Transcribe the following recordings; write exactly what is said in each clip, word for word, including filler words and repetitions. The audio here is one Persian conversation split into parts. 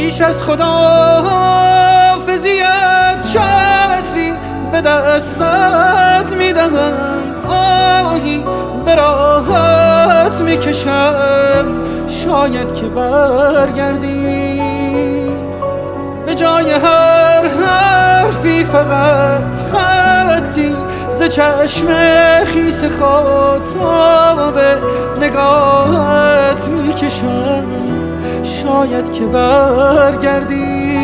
پیش از خداحافظیت چتری به دستت میدهم، آهی به راحت میکشم شاید که برگردی. به جای هر حرفی فقط خطی ز چشم خیس خاطاب نگاهت میکشم شاید که برگردی.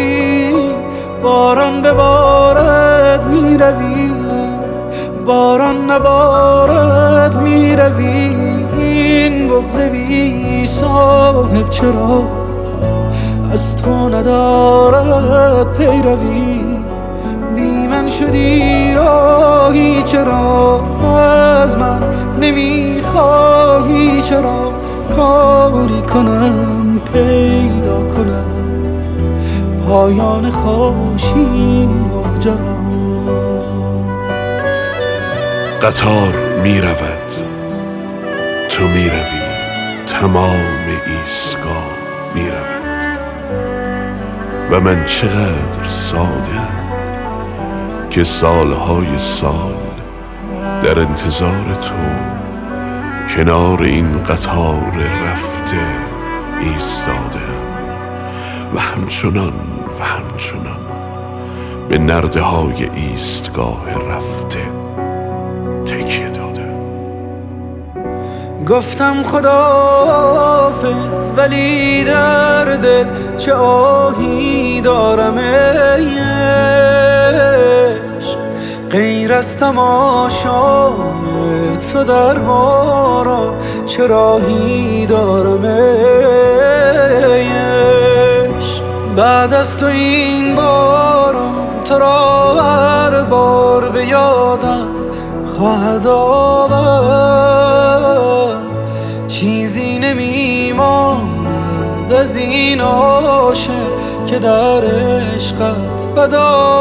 باران ببارد میروی، باران نبارد میروی، این بغض بی صاحب چرا از تو ندارد پیروی. بی من شدی راهی چرا از من نمیخواهی، چرا کاری کنم پیدا کند پایان خاموشی ماجرا. قطار می رود، تو می روی، تمام ایستگاه می رود و من چقدر ساده که سالهای سال در انتظار تو کنار این قطار رفته ایستادم و همچنان و همچنان به نرده های ایستگاه رفته تکیه دادم. گفتم خداحافظ ولی در دل چه آهی دارم ای عشق، غیر از تماشای تو در باران چه راهی دارم ای عشق. بعد از تو این باران تو را هر بار به یادم خواهد آورد، چیزی نمیماند از این عاشق که در عشقت بد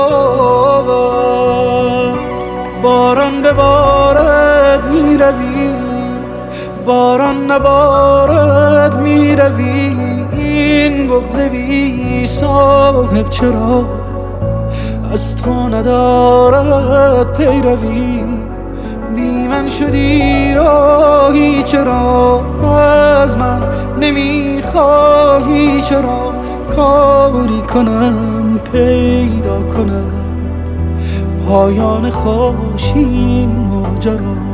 آورد. باران ببارد میروی، باران نبارد میروی، این بغض بی صاحب چرا از تو ندارد پیروی. بی من شدی راهی چرا از من نمیخواهی، چرا کاری کنم پیدا کند پایان خاموشی ماجرا.